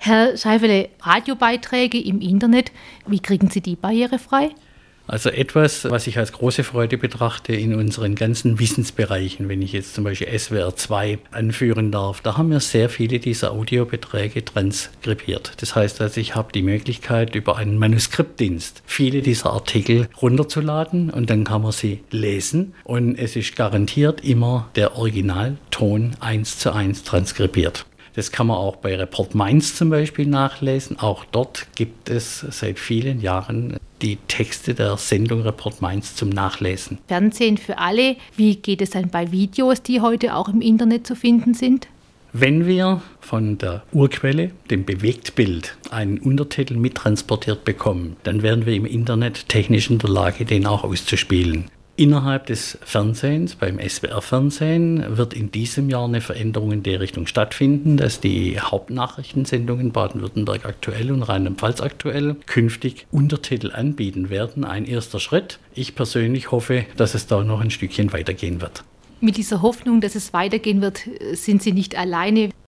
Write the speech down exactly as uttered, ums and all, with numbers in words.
Herr Scheifele, Radiobeiträge im Internet, wie kriegen Sie die barrierefrei? Also etwas, was ich als große Freude betrachte in unseren ganzen Wissensbereichen, wenn ich jetzt zum Beispiel S W R zwei anführen darf, da haben wir sehr viele dieser Audiobeträge transkribiert. Das heißt also, ich habe die Möglichkeit, über einen Manuskriptdienst viele dieser Artikel runterzuladen und dann kann man sie lesen und es ist garantiert immer der Originalton eins zu eins transkribiert. Das kann man auch bei Report Mainz zum Beispiel nachlesen. Auch dort gibt es seit vielen Jahren die Texte der Sendung Report Mainz zum Nachlesen. Fernsehen für alle. Wie geht es dann bei Videos, die heute auch im Internet zu finden sind? Wenn wir von der Urquelle, dem Bewegtbild, einen Untertitel mittransportiert bekommen, dann wären wir im Internet technisch in der Lage, den auch auszuspielen. Innerhalb des Fernsehens, beim S W R-Fernsehen, wird in diesem Jahr eine Veränderung in der Richtung stattfinden, dass die Hauptnachrichtensendungen Baden-Württemberg aktuell und Rheinland-Pfalz aktuell künftig Untertitel anbieten werden. Ein erster Schritt. Ich persönlich hoffe, dass es da noch ein Stückchen weitergehen wird. Mit dieser Hoffnung, dass es weitergehen wird, sind Sie nicht alleine.